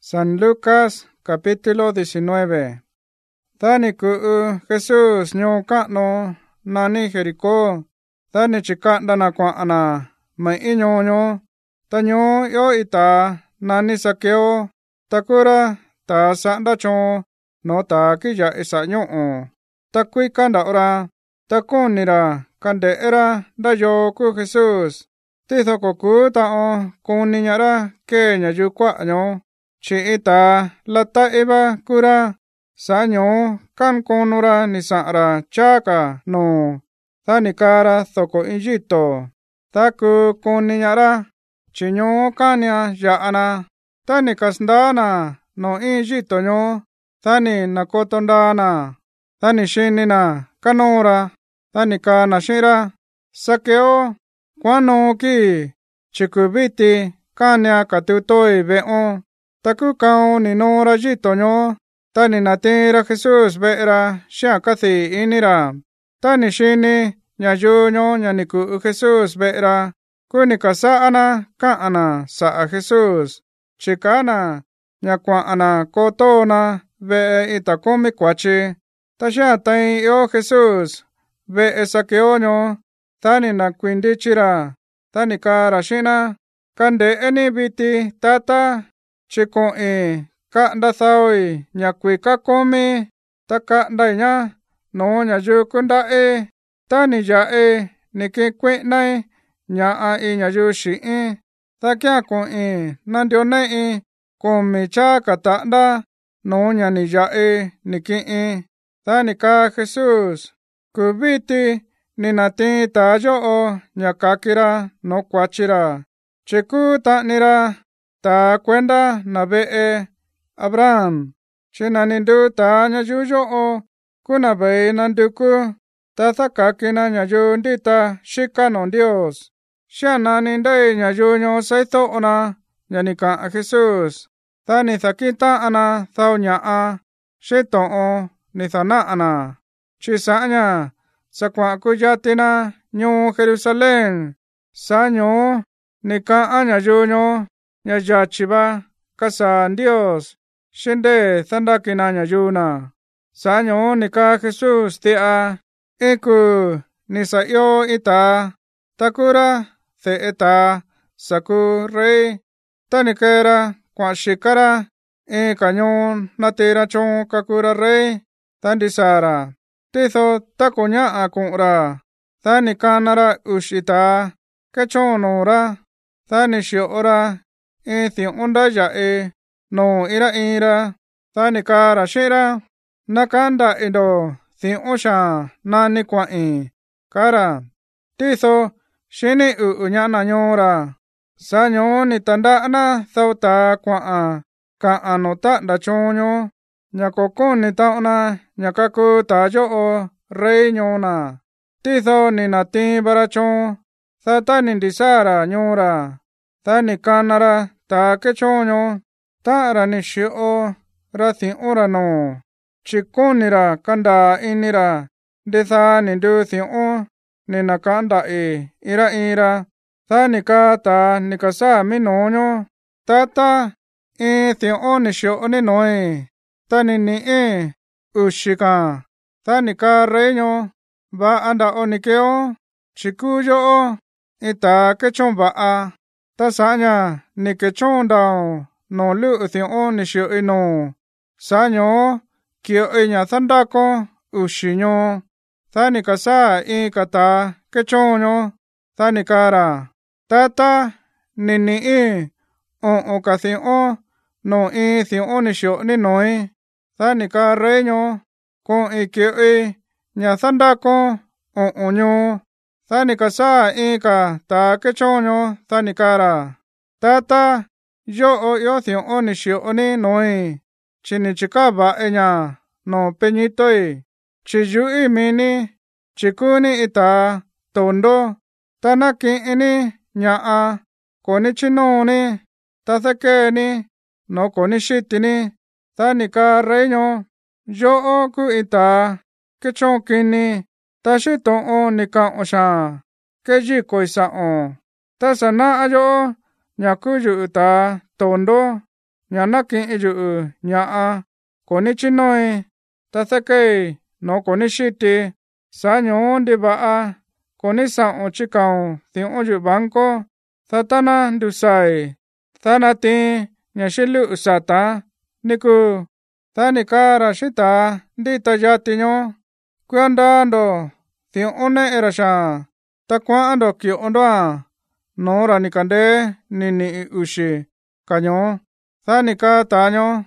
San Lucas capítulo 19. Tani ku'u Jesús ñuu ka'nu nani Jericó. Tani chika'nda na kua'ana mai'i ñuu. Ta ñuu io ita nani Zaqueo. Takura ta sa'nda chuu no ta kiya'i sa ñu'u. Ta kuika nda'ura. Ta kunira kande'era nda yoo ku Jesús. Titho kokuu ta'o kuni ña'ra kee ñayuu kua'a ñuu. Chi ita lata'iva kura sa ñuu kan kunura ni sa'ra chaka nu. Ta ni kara thoko in yito. Ta ku kuni ña'ra chi ñuu kania ya'ana. Ta ni kasndana no in yito ñuu. Ta ni nakotondana. Ta ni xinina kanura. Ta ni kana xi'ra: Zaqueo, kuanu ki, chi kuviti kania katutoi ve'un. Ta ku kaun ni nura yito ñuu. Ta ni natira Jesús ve'era xian kathi inira. Ta ni xini ñayuu ñuu ña ni ku'u Jesús ve'era. Ku ni kasa'ana ka'ana sa'a Jesús. Chikana ña kua'ana kotona ve'e ita kumi kuachi. Ta xian tain io Jesús ve'e Zaqueo ñuu. Ta ni nakuindichira. Ta ni kara xi'na: Kande'eni viti, tata, chi ku'in ka'nda thaui ña kuika kumi. Ta ka'ndai ña nuu ñayuu kunda'i. Ta ni ya'i ni ki'in kui'nai ña'a i ñayuu xi'in. Ta kian ku'in nandione'i kumi chaka ta'nda nuu ña ni ya'i ni ki'in. Ta ni kaa Jesús: Kuviti ni natiin taa yo'o ña kakira no kuachira. Chi kuu ta'nira taa kuenda na ve'e Abraham. Chi na ni nduu taa ñayuu yo'o kuna vei nanduku ta thakakina ñayuu ndita xika nuu Ndios. Xian nani ndei ñayuu ñuu saitho'ona ña ni ka'an Jesús. Ta ni thaki'in ta'ana thau ña'a xi tu'un ni thana'ana. Chi sa'a ña sa kua'an kuyatina ñuu Jerusalén. Sa ñuu ni ka'an ñayuu ñuu ña yachiva kasaa Ndios xi ndee thandakina ñayuuna. Sa ñuu ni kaa Jesús ti'a. In kuu ni sa io ita. Takura the'e taa saku rey. Ta ni keera kua'an xikara in ka ñuu natira chuun kakura rey. Ta ndisaara. Titho ta kuña'a ku'unra. Ta ni kanara uxi taa kechuun nuura. Ta ni xio'ora in thiu'un nda ya'i nuu ira inra. Ta ni kara xi'ra: Na kanda'i ndo thiu'un xaan nani kua'in, kara. Titho xini u'u ña'na ñuura. Sa ñuu ni tanda'ana thau taa kua'an ka'an nu ta'nda chuun ñuu ña kokuni ta'una ña kakuu taa yo'o rey ñuuna. Titho ni natiin vara chuun. Ta ta ni ndisaara ñuura. Ta ni kanara taa kechuun ñuu. Ta'an ni xio'o ra thiu'un nuu. Chi kunira kandaa inira ndithaa ni nduu thiu'un ni naka'an nda'i ira inra. Ta ni kaa taa ni kasaa mi nuu ñuu: Tata, in thiu'un ni xio'oni nui. Ta ni ni'i uxi kan. Ta ni kaa rey ñuu: Va'a nda'o ni keo, chi kuu yo'o in taa kechuun va'a. Ta sa'a ña ni kechuun ndaun nuu lu'u thiu'un ni xio'i nuu. Sa ñuu kio'i ña thandakon uxi ñuu. Ta ni kasaa in ka taa kechuun ñuu. Ta ni kara: Tata, ni ni'i u'un ka thiu'un nuu in thiu'un ni xio'ni nui. Ta ni kaa rey ñuu: Ku'in kio'i ña thandakon u'un ñuu. Ta ni kasaa in ka taa kechuun ñuu. Ta ni kara: Tata, yo'o io thiu'un ni xio'oni nui. Chi ni chikaa va'i ña nuu peñitoi. Chi yu'i mini chi kuuni ita tondo. Ta naki'ini ña'a koni chinuuni. Ta thakeeni no koni xitini. Ta ni kaa rey ñuu: Yo'o ku ita kechuun kini. Ta xi tu'un ni ka'un xaan keyikoi sa'un. Ta sana'a yo'o ña kuu yu'u taa tondo. nhà nắc kinh dụ nhà có ní chín nói ta sẽ cây nó có ní shít đi sa nhon đi bà có ní sang ở chỉ cầu tiếng ở dụ bang có ta na du sai ta na tin nhà sẽ lựa sa ta ní cô ta ní cả ra shít ta đi ta ra tin nhon quan đàn đó tiếng ở này era sa ta quan đó kiểu ở đó nó ra ní cần đê ní ushi cả nhon ta ní cả ta nhon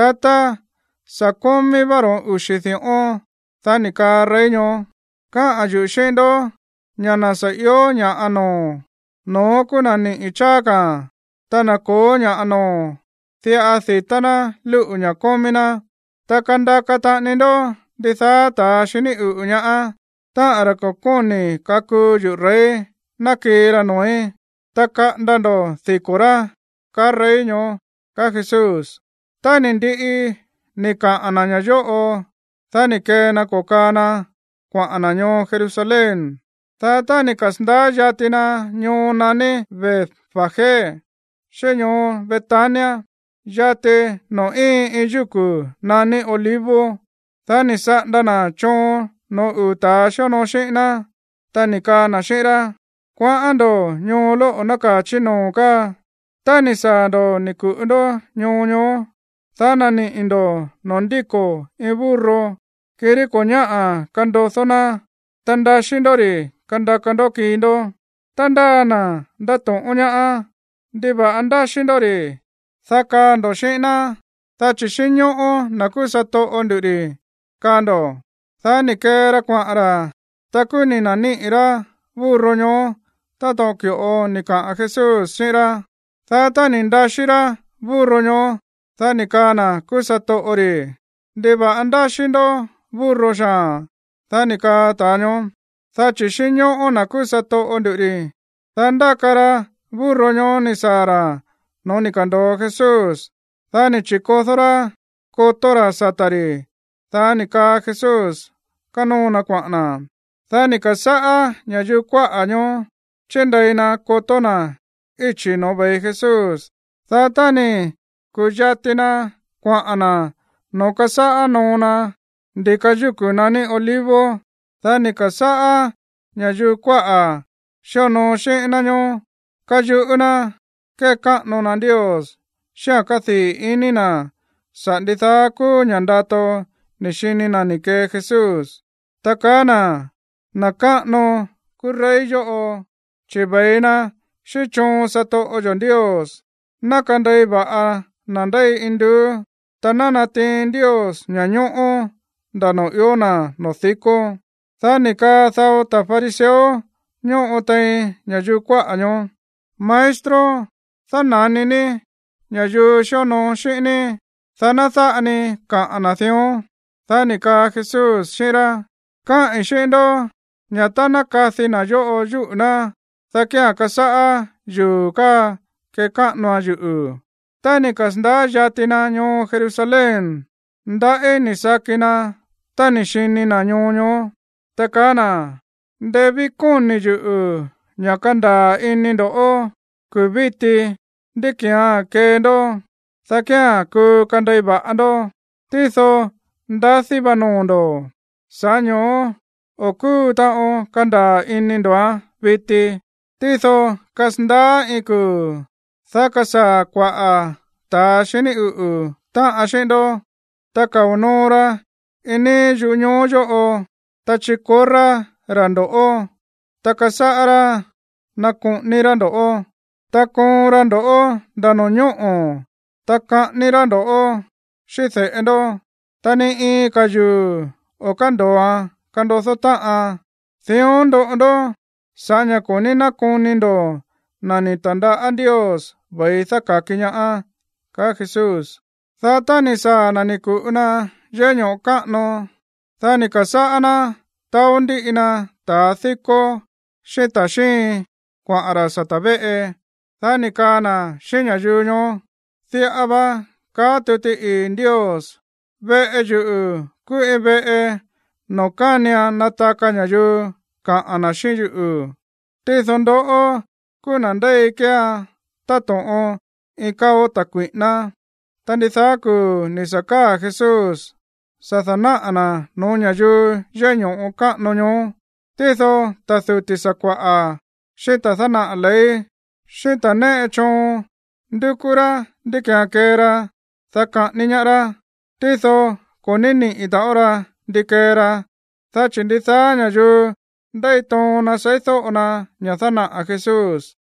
ta sa come baro ushi tiếng ở ta ní cả rei nhon ka aju shen do nhà na sa yo nhà ano nó cũng là ní icha cả ta na ko nhà ano thì thì ta na lụ nhà comina ta kanda kata ní do đi ta shini nhà ta ara ko koni kaku ju rei na kira noi ta ka dando thì cora ka rei nyo ka Jesus ta ní đi ni ka ananya yo o ta ní ke na ko kana kwa ananyo Jerusalem ta ní kasnda yatina nyo nani Bethfage shenyo Betania yate no yuku nani Olivo ta ní sa dana chon no uta shono shena ta ní ka na shera kwa ando nyo lo naka chino ka ta ní sa do ní ku do nyo ta na ní indo nondiko burro kiri konya kando sona tanda shindori kando kindo tanda na dato onya diba anda shindori saka ndo shena ta chishinyo o nakusato onduri kando ta ní kera kwa ara ta kuni na ní ira burro nyo ta tokyo o ní ka Jesus shira ta ní nda shira burro nyo ta ní kana kusato ori diba anda shindo burro sha ta ní ka tanyo ta chishinyo o nakusato onduri ta nda kara burro nyo ní sara no ní kando Jesus ta ní chikothora kotora satari ta ní ka Jesus kano na kwana ta ní ka saa nyayu kwa anyo chendai na kotona ichi no bai Jesus ta ní kujatina kwa ana no ka saa no na dikajuku nani Olivo ta ní ka saa nyayu kwa shono shenanyo kaju una ke ka no na Dios sha kathi inina sandita ku nyandato nishini na ní ke Jesus takana naka no kurei yo o chibaina shichon sato ojon Dios nakandai ba nandai indu tanana tin Dios nyanyo o dano yona no thiko ta ní ka thao ta fariseo nyo otai nyayu kwa anyo maestro thanani ni nyayu shono shini thana ani ka anathio ta ní ka Jesus shira ka ishendo nyatana ka thina yo o yu na ta kya ka saa yu ka ke ka no yu ta ní ka snda yatina nyo Jerusalem nda ní sakina ta ní shini na nyo ta kana devi kuni yu nyakanda ini do o kubiti dikya kendo ta kya ku kandai ba ando tiso nda sibanondo sanyo oku ta o kanda ini doa viti tiso kasnda iku sakasa kwa ta shini ta ashendo ta kaunora ini junyo yo o ta chikora rando o ta kasara na kuni rando o ta kon rando o dano nyo o ta ka ni rando o shithe endo ta ní I kaju o kando sota theon do sanya koni na kunindo na ní tanda a Dios bai saka kinya ka Jesus ta ní sa na ní ku na yenyo ka no ta ní ka sa na taundi ina ta thiko shita shi kwa ara satabe ta ní ka na shinya junyo ti aba ka tuti in Dios ve ju ku ebe no kanya nataka nyayu ka anashi yu ti thondo o ku nandai kya tato o ikao takwina Tandi tha ku ni saka Jesús. Sathana na no nhà yu ya nhung ka no nyo. Ti tho ta thu ti sakwa a. Shi ta thana lấy. Shi ta ne chong. Ndukura dikya kera. Tha ka ni nyara. Ti tho ko nini itaora dikera. Tha chindi tha nhà yu. Dai to na sai tho na nhà thana a Jesús.